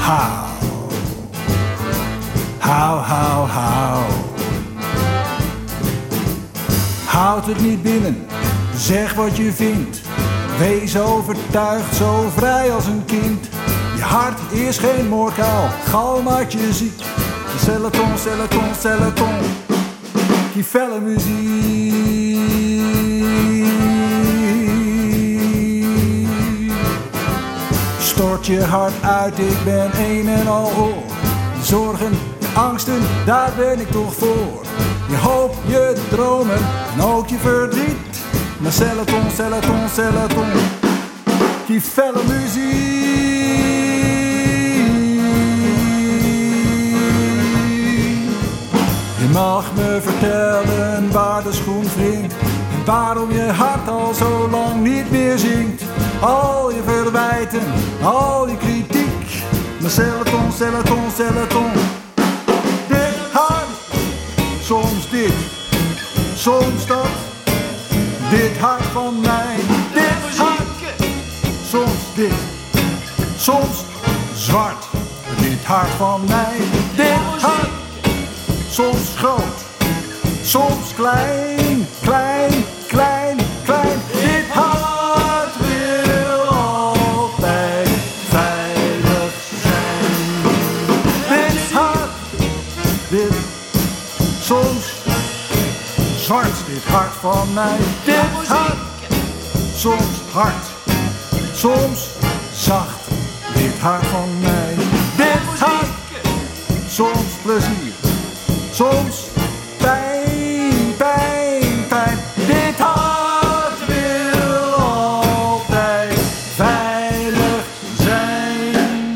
Hou. Houd het niet binnen, zeg wat je vindt. Wees overtuigd, zo vrij als een kind. Je hart is geen moorkuil, gal maakt je ziek. Celeton, die felle muziek. Stort je hart uit, ik ben een en al oor. Je zorgen, je angsten, daar ben ik toch voor. Je hoop, je dromen en ook je verdriet. Maar celeton, die felle muziek. Je mag me vertellen waar de schoen wringt en waarom je hart al zo lang niet meer zingt. Al je verwijten, al je kritiek. Maar celeton. Dit hart, soms dit, soms dat. Dit hart van mij, dit hart. Soms dit, soms zwart. Dit hart van mij, dit hart. Soms groot, soms klein. Dit hart wil altijd veilig zijn. Dit hart, dit, soms zwart. Dit hart van mij, dit hart. Soms hard, soms zacht. Dit hart van mij, dit hart. Soms plezier, soms pijn. Dit hart wil altijd veilig zijn.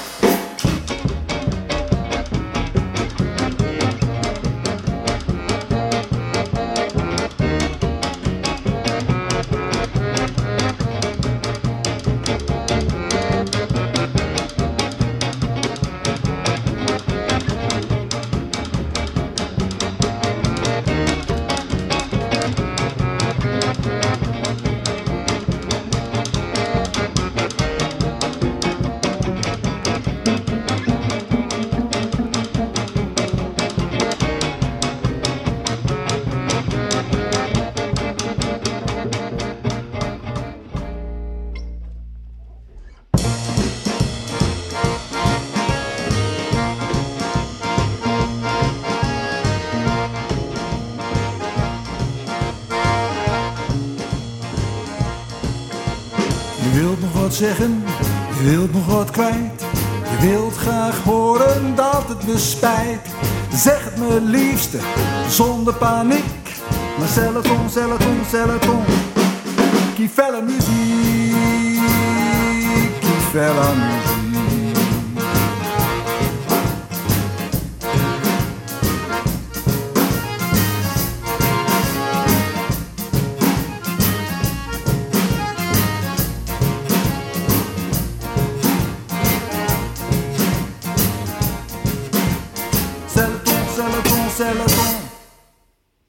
Je wilt nog wat zeggen, je wilt nog wat kwijt. Je wilt graag horen dat het me spijt. Zeg het me liefste, zonder paniek. Maar celeton, die felle muziek, die felle muziek.